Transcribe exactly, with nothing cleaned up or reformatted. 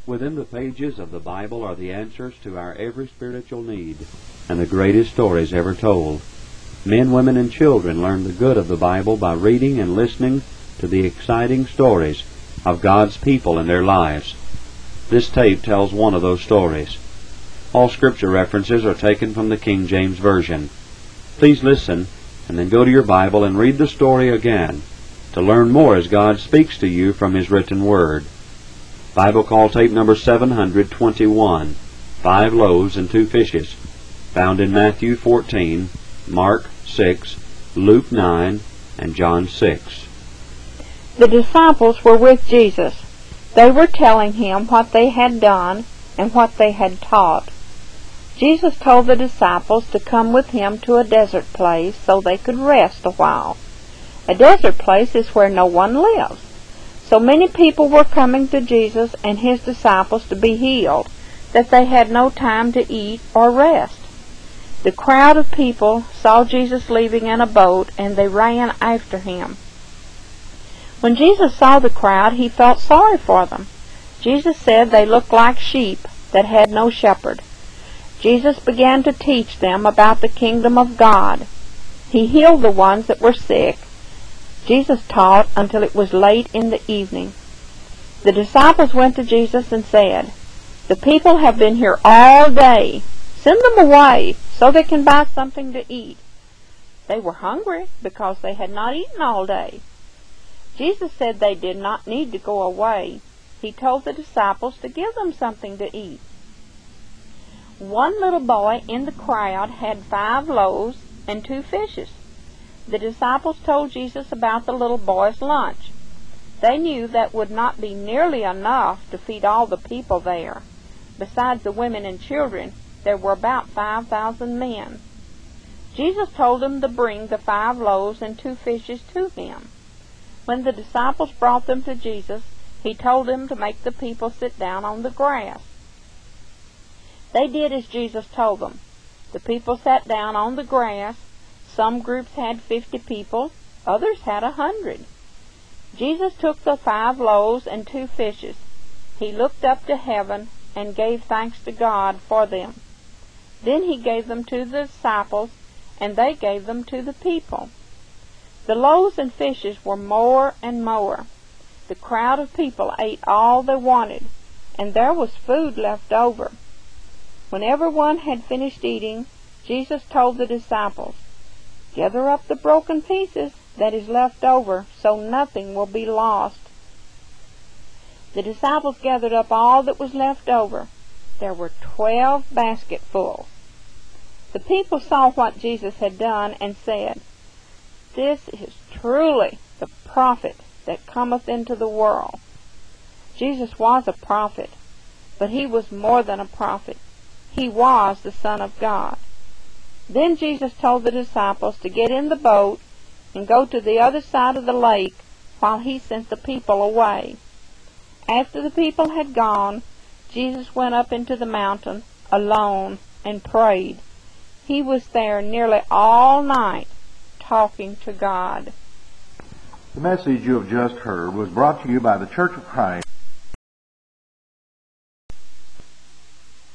Within the pages of the Bible are the answers to our every spiritual need and the greatest stories ever told. Men, women, and children learn the good of the Bible by reading and listening to the exciting stories of God's people and their lives. This tape tells one of those stories. All scripture references are taken from the King James Version. Please listen and then go to your Bible and read the story again to learn more as God speaks to you from His written Word. Bible Call tape number seven hundred twenty-one, Five Loaves and Two Fishes, found in Matthew fourteen, Mark six, Luke nine, and John six. The disciples were with Jesus. They were telling Him what they had done and what they had taught. Jesus told the disciples to come with Him to a desert place so they could rest a while. A desert place is where no one lives. So many people were coming to Jesus and His disciples to be healed that they had no time to eat or rest. The crowd of people saw Jesus leaving in a boat, and they ran after Him. When Jesus saw the crowd, He felt sorry for them. Jesus said they looked like sheep that had no shepherd. Jesus began to teach them about the kingdom of God. He healed the ones that were sick. Jesus taught until it was late in the evening. The disciples went to Jesus and said, "The people have been here all day. Send them away so they can buy something to eat." They were hungry because they had not eaten all day. Jesus said they did not need to go away. He told the disciples to give them something to eat. One little boy in the crowd had five loaves and two fishes. The disciples told Jesus about the little boy's lunch. They knew that would not be nearly enough to feed all the people there. Besides the women and children, there were about five thousand men. Jesus told them to bring the five loaves and two fishes to Him. When the disciples brought them to Jesus, He told them to make the people sit down on the grass. They did as Jesus told them. The people sat down on the grass. Some groups had fifty people, others had a hundred. Jesus took the five loaves and two fishes. He looked up to heaven and gave thanks to God for them. Then He gave them to the disciples, and they gave them to the people. The loaves and fishes were more and more. The crowd of people ate all they wanted, and there was food left over. When everyone had finished eating, Jesus told the disciples, "Gather up the broken pieces that is left over, so nothing will be lost." The disciples gathered up all that was left over. There were twelve basketfuls. The people saw what Jesus had done and said, "This is truly the prophet that cometh into the world." Jesus was a prophet, but He was more than a prophet. He was the Son of God. Then Jesus told the disciples to get in the boat and go to the other side of the lake while He sent the people away. After the people had gone, Jesus went up into the mountain alone and prayed. He was there nearly all night talking to God. The message you have just heard was brought to you by the Church of Christ.